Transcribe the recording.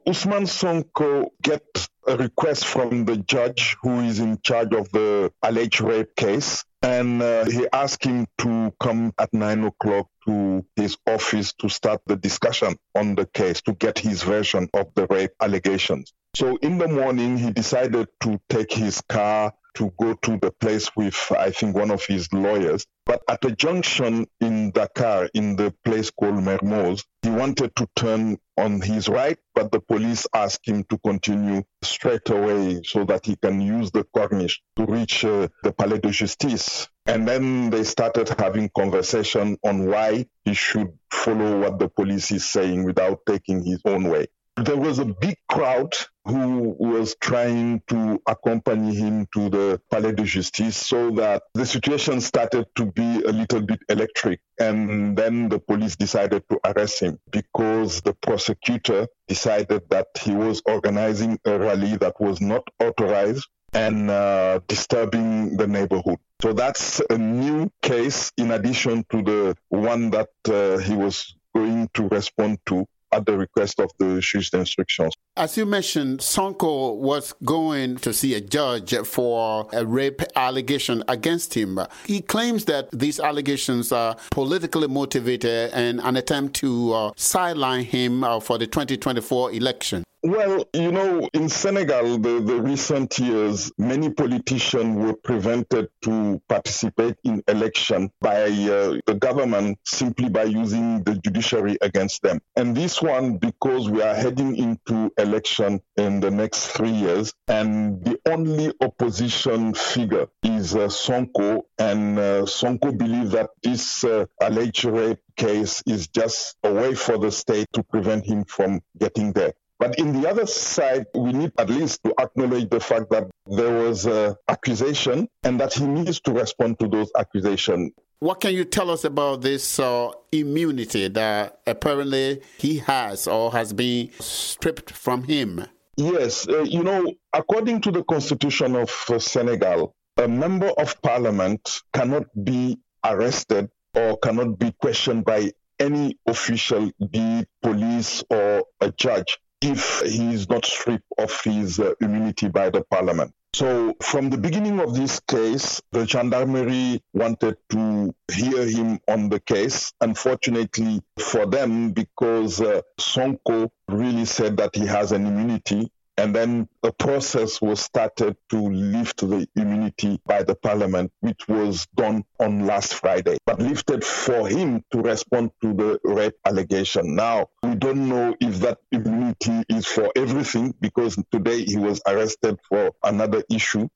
Usman Sonko get a request from the judge who is in charge of the alleged rape case, and he asked him to come at 9 o'clock to his office to start the discussion on the case, to get his version of the rape allegations. So in the morning, he decided to take his car to go to the place with, I think, one of his lawyers. But at a junction in Dakar, in the place called Mermoz, he wanted to turn on his right, but the police asked him to continue straight away so that he can use the Corniche to reach the Palais de Justice. And then they started having conversation on why he should follow what the police is saying without taking his own way. There was a big crowd who was trying to accompany him to the Palais de Justice, so that the situation started to be a little bit electric. And then the police decided to arrest him because the prosecutor decided that he was organizing a rally that was not authorized and disturbing the neighborhood. So that's a new case in addition to the one that he was going to respond to at the request of the juge d'instruction. As you mentioned, Sonko was going to see a judge for a rape allegation against him. He claims that these allegations are politically motivated and an attempt to sideline him for the 2024 election. Well, in Senegal, the recent years, many politicians were prevented to participate in election by the government simply by using the judiciary against them. And this one, because we are heading into election in the next 3 years, and the only opposition figure is Sonko, and Sonko believes that this alleged rape case is just a way for the state to prevent him from getting there. But in the other side, we need at least to acknowledge the fact that there was an accusation and that he needs to respond to those accusations. What can you tell us about this immunity that apparently he has or has been stripped from him? Yes, according to the constitution of Senegal, a member of parliament cannot be arrested or cannot be questioned by any official, be it police or a judge, if he is not stripped of his immunity by the parliament. So from the beginning of this case, the gendarmerie wanted to hear him on the case. Unfortunately for them, because Sonko really said that he has an immunity, and then a process was started to lift the immunity by the parliament, which was done on last Friday, but lifted for him to respond to the rape allegation. Now, we don't know if that immunity is for everything, because today he was arrested for another issue.